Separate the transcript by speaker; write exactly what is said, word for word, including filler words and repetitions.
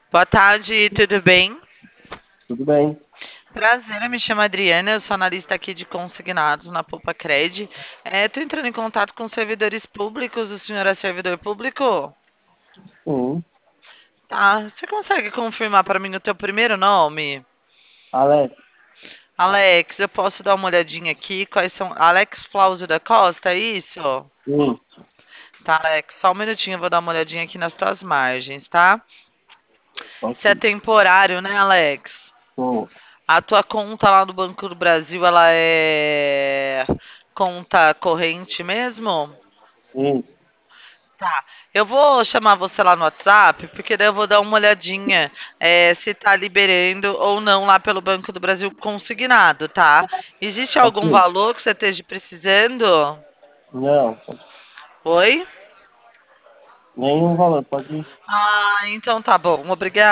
Speaker 1: Boa tarde, tudo bem?
Speaker 2: Tudo bem?
Speaker 1: Prazer, eu me chamo Adriana, eu sou analista aqui de consignados na Poupa Cred. Estou entrando em contato com servidores públicos, o senhor é servidor público?
Speaker 2: Sim.
Speaker 1: Tá, você consegue confirmar para mim o teu primeiro nome?
Speaker 2: Alex,
Speaker 1: Alex, eu posso dar uma olhadinha aqui, quais são... Alex Flauzio da Costa, é isso?
Speaker 2: isso.
Speaker 1: Tá, Alex, só um minutinho, eu vou dar uma olhadinha aqui nas tuas margens, tá? Você é
Speaker 2: Ok.
Speaker 1: temporário, né, Alex?
Speaker 2: Tô.
Speaker 1: A tua conta lá do Banco do Brasil, ela é conta corrente mesmo?
Speaker 2: Isso.
Speaker 1: Tá. Eu vou chamar você lá no WhatsApp, porque daí eu vou dar uma olhadinha é, se tá liberando ou não lá pelo Banco do Brasil consignado, tá? Existe
Speaker 2: Ok.
Speaker 1: algum valor que você esteja precisando?
Speaker 2: Não,
Speaker 1: Oi?
Speaker 2: nenhum valor. Pode ir.
Speaker 1: Ah, então tá bom. Obrigada.